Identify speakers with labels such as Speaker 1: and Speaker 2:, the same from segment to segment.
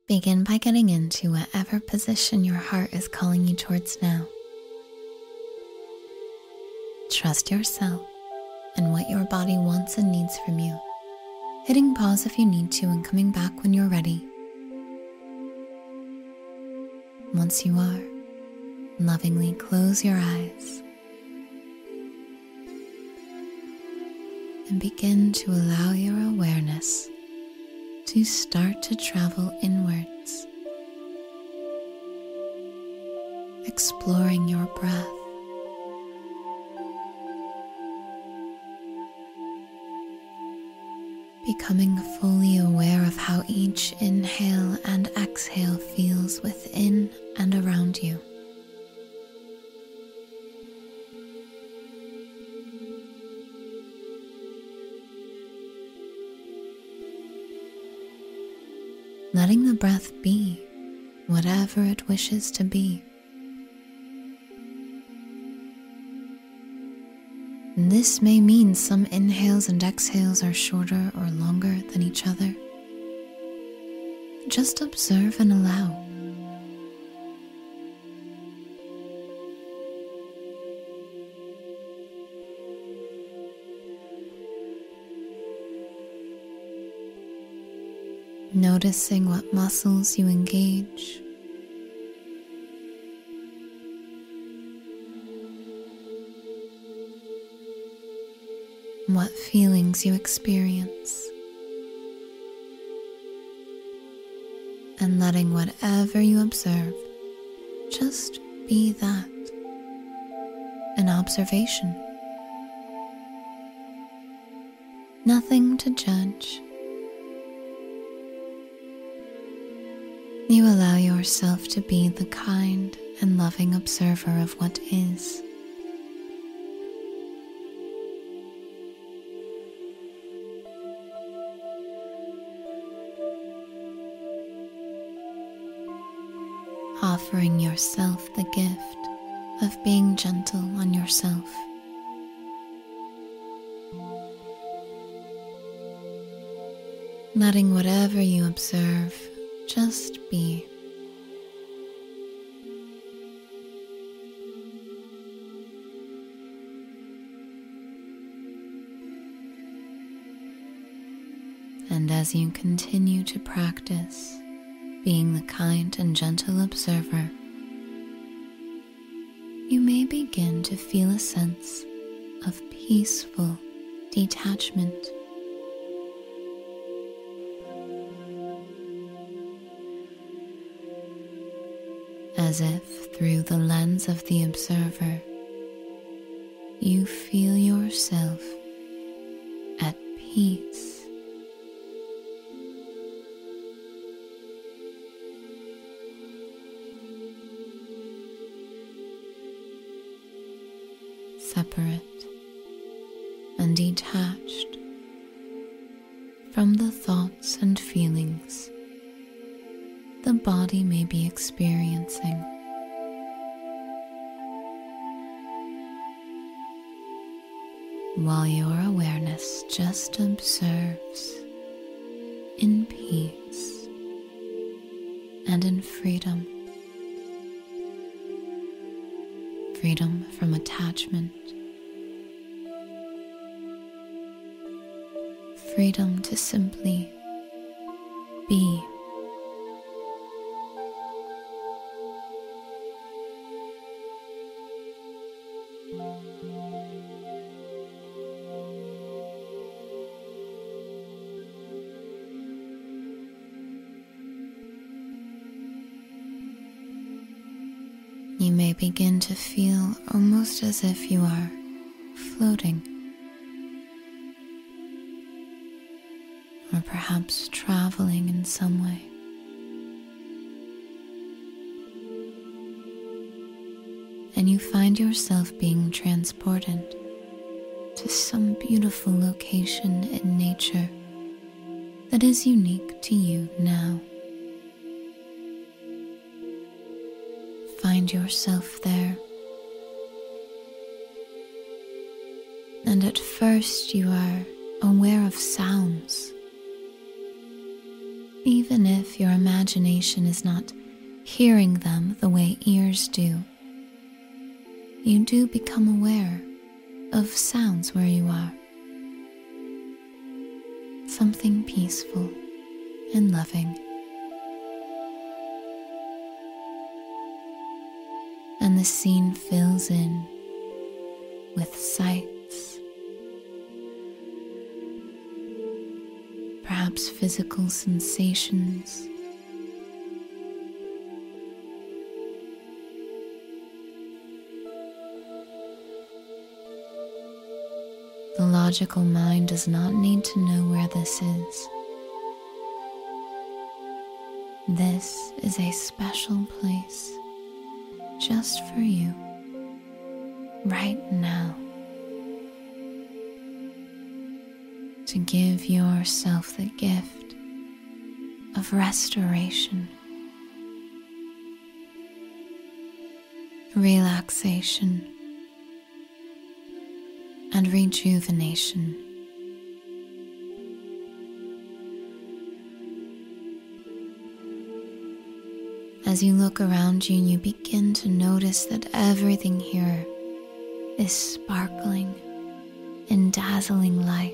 Speaker 1: Begin by getting into whatever position your heart is calling you towards now. Trust yourself and what your body wants and needs from you, hitting pause if you need to and coming back when you're ready. Once you are, lovingly close your eyes and begin to allow your awareness to start to travel inwards, exploring your breath. Becoming fully aware of how each inhale and exhale feels within and around you. Letting the breath be whatever it wishes to be. This may mean some inhales and exhales are shorter or longer than each other. Just observe and allow. Noticing what muscles you engage. What feelings you experience. And letting whatever you observe just be that, an observation. Nothing to judge. You allow yourself to be the kind and loving observer of what is. Offering yourself the gift of being gentle on yourself. Letting whatever you observe just be. And as you continue to practice being the kind and gentle observer, you may begin to feel a sense of peaceful detachment. As if through the lens of the observer, you feel yourself at peace. Separate and detached from the thoughts and feelings the body may be experiencing. While your awareness just observes in peace and in freedom. Freedom from attachment. Freedom to simply be. You may begin to feel almost as if you are floating, or perhaps traveling in some way. And you find yourself being transported to some beautiful location in nature that is unique to you now. Find yourself there, and at first you are aware of sounds. even if your imagination is not hearing them the way ears do. You do become aware of sounds where you are. Something peaceful and loving. And the scene fills in with sights, perhaps physical sensations, the logical mind does not need to know where this is. This is a special place just for you right now, to give yourself the gift of restoration, relaxation, and rejuvenation. As you look around you, you begin to notice that everything here is sparkling in dazzling light.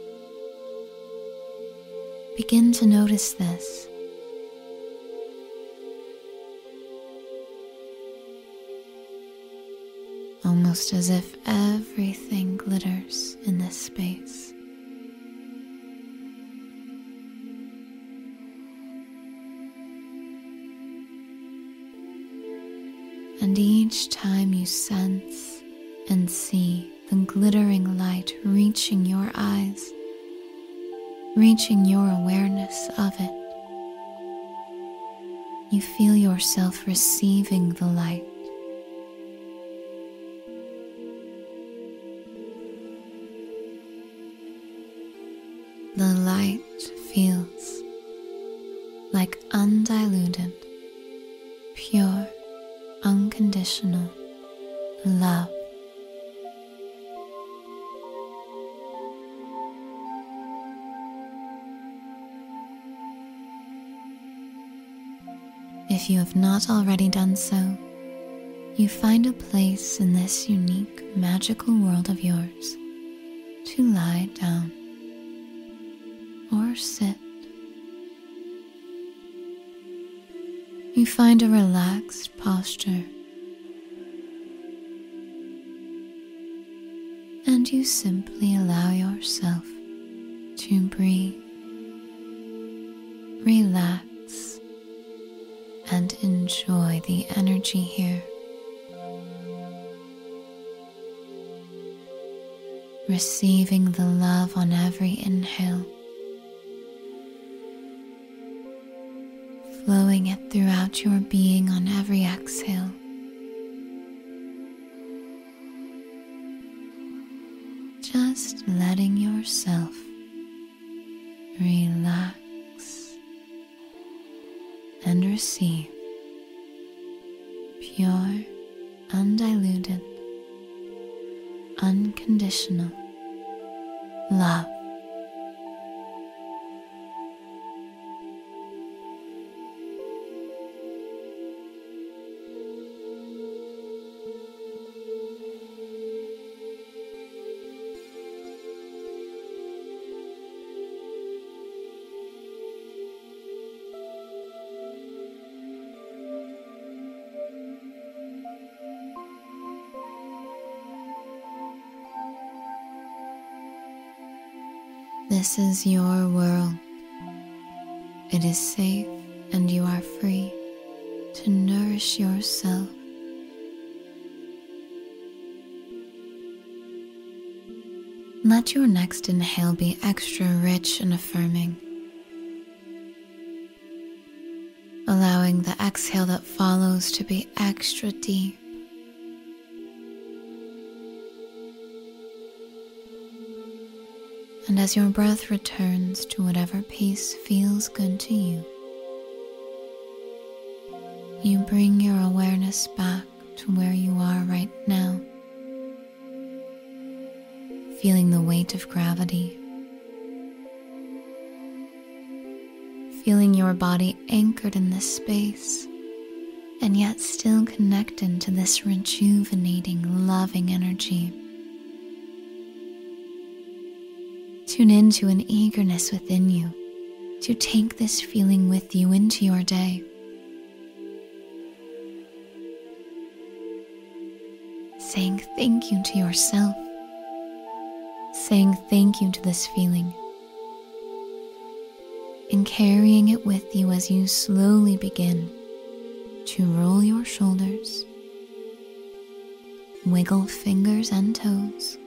Speaker 1: Begin to notice this. Almost as if everything glitters in this space. And each time you sense and see the glittering light reaching your eyes, reaching your awareness of it, you feel yourself receiving the light. The light feels like undiluted, pure, unconditional love. If you have not already done so, you find a place in this unique, magical world of yours to lie down or sit. You find a relaxed posture, and you simply allow yourself to breathe, relax, and enjoy the energy here. Receiving the love on every inhale, flowing it throughout your being on every exhale. Just letting yourself relax and receive pure, undiluted, unconditional love. This is your world. It is safe and you are free to nourish yourself. Let your next inhale be extra rich and affirming, allowing the exhale that follows to be extra deep. And as your breath returns to whatever peace feels good to you, you bring your awareness back to where you are right now, feeling the weight of gravity, feeling your body anchored in this space, and yet still connected to this rejuvenating, loving energy. Tune into an eagerness within you to take this feeling with you into your day. Saying thank you to yourself, saying thank you to this feeling, and carrying it with you as you slowly begin to roll your shoulders, wiggle fingers and toes,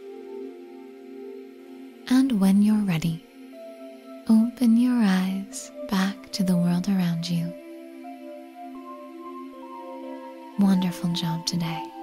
Speaker 1: and when you're ready, open your eyes back to the world around you. Wonderful job today.